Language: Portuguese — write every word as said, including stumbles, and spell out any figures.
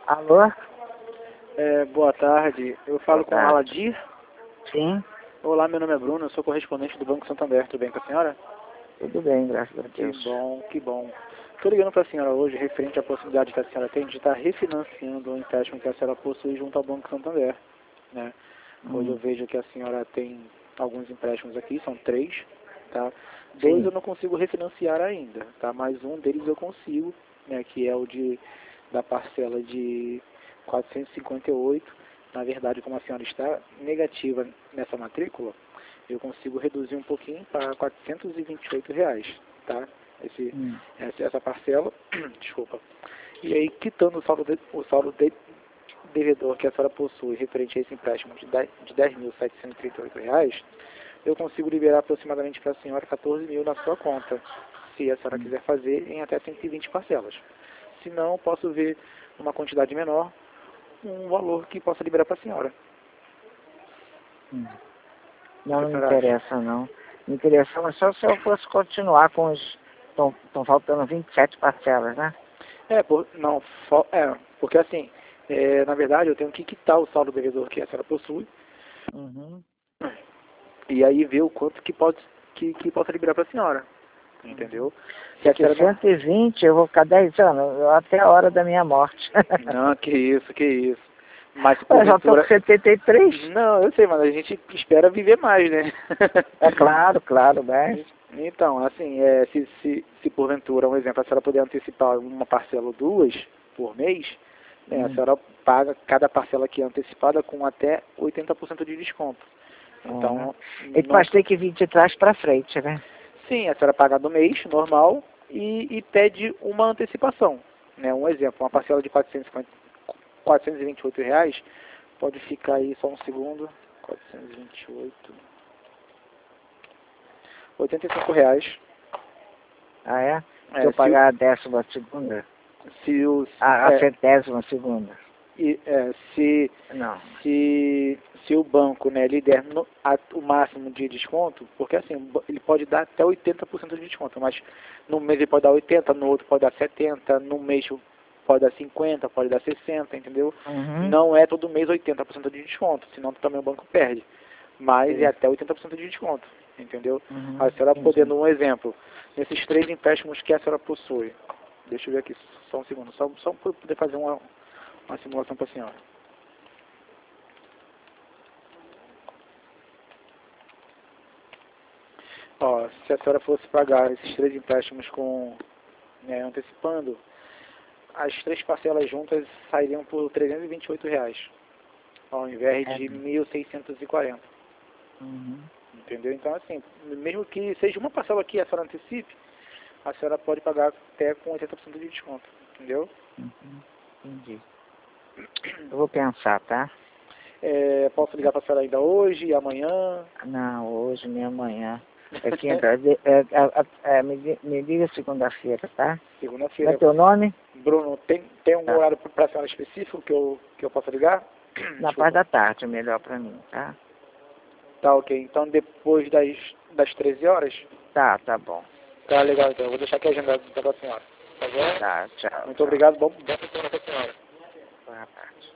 Alô? É, boa tarde. Eu falo Boa com a tarde. Aladir. Sim, Olá, meu nome é Bruno, eu sou correspondente do Banco Santander. Tudo bem com a senhora? tudo bem, graças a Que Deus. bom, que bom. Estou ligando para a senhora hoje referente à possibilidade que a senhora tem de estar refinanciando o empréstimo que a senhora possui junto ao Banco Santander, né? Hoje eu Hum, vejo que a senhora tem alguns empréstimos aqui, são três, tá? Dois sim, eu não consigo refinanciar ainda, tá? Mas um deles eu consigo, né? Que é o de, da parcela de quatrocentos e cinquenta e oito. Na verdade, como a senhora está negativa nessa matrícula, eu consigo reduzir um pouquinho para quatrocentos e vinte e oito reais, tá? Esse, hum, essa, essa parcela, desculpa. E aí, quitando o saldo, de, o saldo de, devedor que a senhora possui referente a esse empréstimo de dez mil setecentos e trinta e oito reais, eu consigo liberar aproximadamente para a senhora quatorze mil na sua conta, se a senhora hum, quiser fazer em até cento e vinte parcelas. Se não, posso ver uma quantidade menor, um valor que possa liberar para a senhora. hum. O Não, que a não me senhora acha? interessa, não. Me interessa, mas só se eu fosse continuar com os... Estão faltando vinte e sete parcelas, né? É, por, não, fo- é, porque assim, é, na verdade eu tenho que quitar o saldo devedor que a senhora possui, Uhum. e aí ver o quanto que pode que, que possa liberar para a senhora, Uhum. entendeu? Se a Porque senhora não... cento e vinte eu vou ficar dez anos, até a hora da minha morte. Não, que isso, que isso. Mas se Eu já estou com porventura... setenta e três. Não, eu sei, mas a gente espera viver mais, né? É claro, claro, mas... Então, assim, é, se, se, se porventura, um exemplo, a senhora puder antecipar uma parcela ou duas por mês, né, a Hum. senhora paga cada parcela que é antecipada com até oitenta por cento de desconto. Uhum. Então, Ele não, pode ter que vir de trás para frente, né? sim, a senhora paga do mês, normal, e, e pede uma antecipação. Né? Um exemplo, uma parcela de quatrocentos e cinquenta, quatrocentos e vinte e oito reais, pode ficar aí só um segundo, quatrocentos e vinte e oito, oitenta e cinco reais. Ah, é? Se É, eu se, pagar a décima segunda? se, os, A, a é, centésima segunda? e, é, se, Não. se, se o banco, né, lhe der no, a, o máximo de desconto, porque assim, ele pode dar até oitenta por cento de desconto, mas no mês ele pode dar oitenta por cento, no outro pode dar setenta por cento, no mês pode dar cinquenta por cento, pode dar sessenta por cento, entendeu? Uhum. Não é todo mês oitenta por cento de desconto, senão também o banco perde, mas é Sim. até oitenta por cento de desconto, entendeu? A Uhum. senhora Entendi. podendo, um exemplo, nesses três empréstimos que a senhora possui, deixa eu ver aqui, só um segundo, só, só para poder fazer uma, uma simulação para a senhora. Ó, se a senhora fosse pagar esses três empréstimos com, né, antecipando, as três parcelas juntas sairiam por trezentos e vinte e oito reais, ao invés É. de mil seiscentos e quarenta, Uhum. entendeu? Então, assim, mesmo que seja uma parcela que a senhora antecipe, a senhora pode pagar até com oitenta por cento de desconto, entendeu? Uhum. Entendi. Eu vou pensar, tá? É, posso ligar para a senhora ainda hoje, amanhã? Não, hoje nem amanhã. É quinta. de- É, é, é, me, di- me diga segunda-feira, tá? Como é Segunda-feira. teu nome? Bruno, tem, tem um Tá. horário para a senhora específico que eu, que eu possa ligar? Na parte Desculpa. da tarde, melhor pra mim, tá? Tá, ok. Então depois das, das treze horas? Tá, tá bom. Tá legal, então. Eu vou deixar aqui a agenda para a senhora. Tá bom? Tá, tchau, Muito tchau. obrigado. Bom, bom semana para a senhora. Boa tarde.